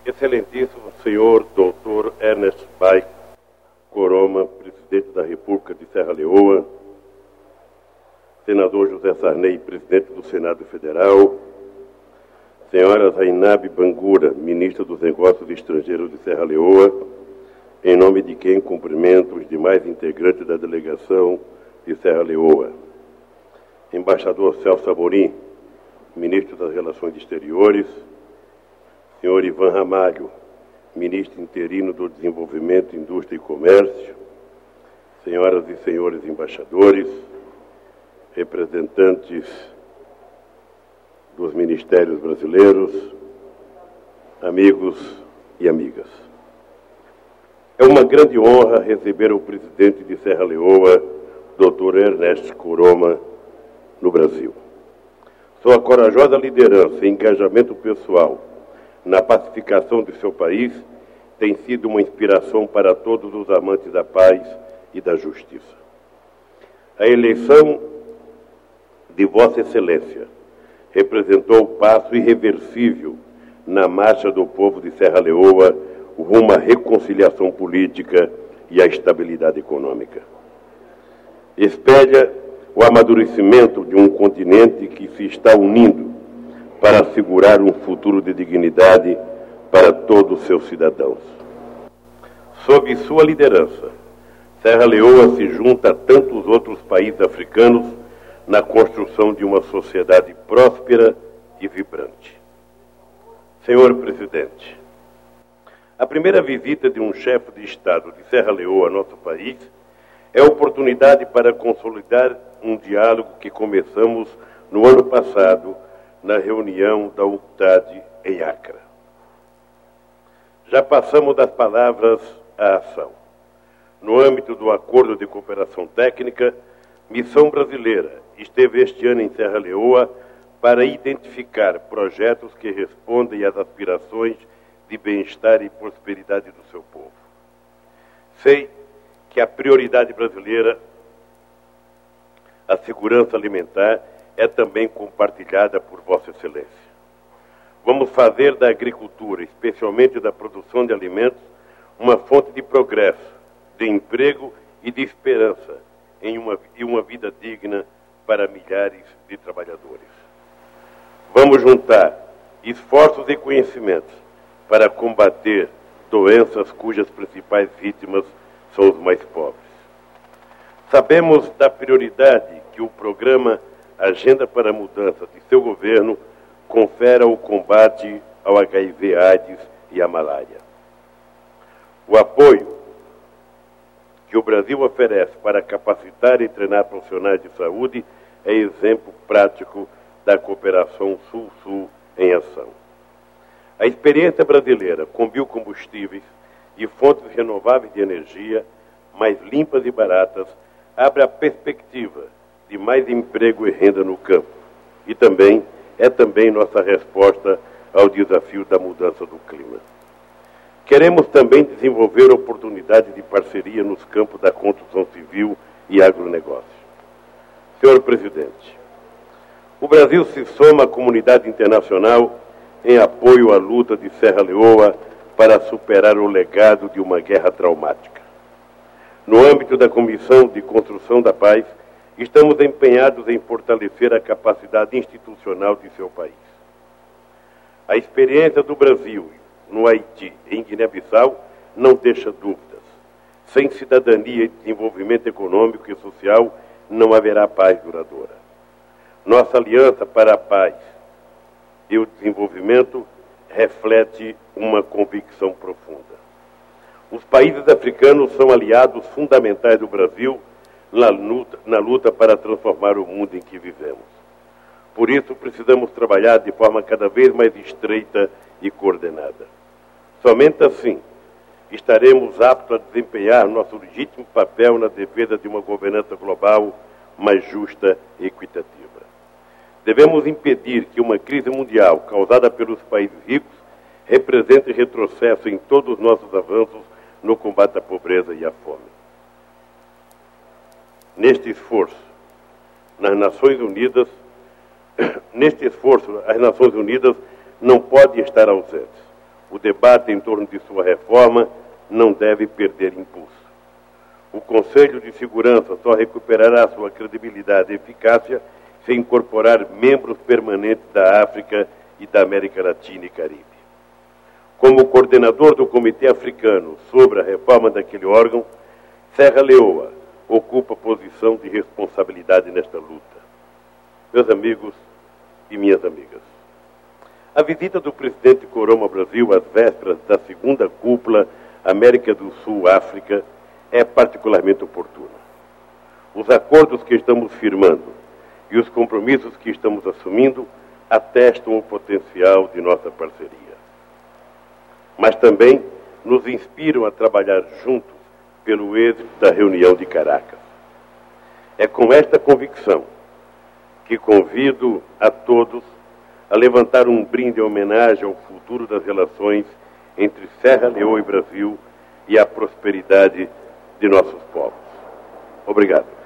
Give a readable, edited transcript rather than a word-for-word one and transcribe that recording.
Excelentíssimo senhor Dr. Ernest Bai Koroma, presidente da República de Serra Leoa, senador José Sarney, presidente do Senado Federal, senhora Zainab Bangura, ministra dos Negócios Estrangeiros de Serra Leoa, em nome de quem cumprimento os demais integrantes da delegação de Serra Leoa, embaixador Celso Amorim, ministro das Relações Exteriores, senhor Ivan Ramalho, ministro interino do Desenvolvimento, Indústria e Comércio, senhoras e senhores embaixadores, representantes dos ministérios brasileiros, amigos e amigas. É uma grande honra receber o presidente de Serra Leoa, Dr. Ernest Koroma, no Brasil. Sua corajosa liderança e engajamento pessoal na pacificação de seu país tem sido uma inspiração para todos os amantes da paz e da justiça. A eleição de Vossa Excelência representou o passo irreversível na marcha do povo de Serra Leoa rumo à reconciliação política e à estabilidade econômica. Espelha o amadurecimento de um continente que se está unindo para assegurar um futuro de dignidade para todos os seus cidadãos. Sob sua liderança, Serra Leoa se junta a tantos outros países africanos na construção de uma sociedade próspera e vibrante. Senhor Presidente, a primeira visita de um chefe de Estado de Serra Leoa a nosso país é oportunidade para consolidar um diálogo que começamos no ano passado na reunião da UNCTAD em Accra. Já passamos das palavras à ação. No âmbito do Acordo de Cooperação Técnica, Missão Brasileira esteve este ano em Serra Leoa para identificar projetos que respondem às aspirações de bem-estar e prosperidade do seu povo. Sei que a prioridade brasileira, a segurança alimentar, é também compartilhada por Vossa Excelência. Vamos fazer da agricultura, especialmente da produção de alimentos, uma fonte de progresso, de emprego e de esperança em uma vida digna para milhares de trabalhadores. Vamos juntar esforços e conhecimentos para combater doenças cujas principais vítimas são os mais pobres. Sabemos da prioridade que o programa Agenda para a Mudança de seu governo confere ao combate ao HIV/AIDS e à malária. O apoio que o Brasil oferece para capacitar e treinar profissionais de saúde é exemplo prático da cooperação Sul-Sul em ação. A experiência brasileira com biocombustíveis e fontes renováveis de energia, mais limpas e baratas, abre a perspectiva de mais emprego e renda no campo. E é também nossa resposta ao desafio da mudança do clima. Queremos também desenvolver oportunidades de parceria nos campos da construção civil e agronegócio. Senhor Presidente, o Brasil se soma à comunidade internacional em apoio à luta de Serra Leoa para superar o legado de uma guerra traumática. No âmbito da Comissão de Construção da Paz, estamos empenhados em fortalecer a capacidade institucional de seu país. A experiência do Brasil no Haiti e em Guiné-Bissau não deixa dúvidas. Sem cidadania e desenvolvimento econômico e social, não haverá paz duradoura. Nossa aliança para a paz e o desenvolvimento reflete uma convicção profunda. Os países africanos são aliados fundamentais do Brasil na luta para transformar o mundo em que vivemos. Por isso, precisamos trabalhar de forma cada vez mais estreita e coordenada. Somente assim estaremos aptos a desempenhar nosso legítimo papel na defesa de uma governança global mais justa e equitativa. Devemos impedir que uma crise mundial causada pelos países ricos represente retrocesso em todos os nossos avanços no combate à pobreza e à fome. Neste esforço, as Nações Unidas não podem estar ausentes. O debate em torno de sua reforma não deve perder impulso. O Conselho de Segurança só recuperará sua credibilidade e eficácia se incorporar membros permanentes da África e da América Latina e Caribe. Como coordenador do Comitê Africano sobre a reforma daquele órgão, Serra Leoa ocupa posição de responsabilidade nesta luta. Meus amigos e minhas amigas, a visita do presidente Koroma ao Brasil às vésperas da segunda cúpula América do Sul-África é particularmente oportuna. Os acordos que estamos firmando e os compromissos que estamos assumindo atestam o potencial de nossa parceria. Mas também nos inspiram a trabalhar juntos pelo êxito da reunião de Caracas. É com esta convicção que convido a todos a levantar um brinde em homenagem ao futuro das relações entre Serra Leoa e Brasil e à prosperidade de nossos povos. Obrigado.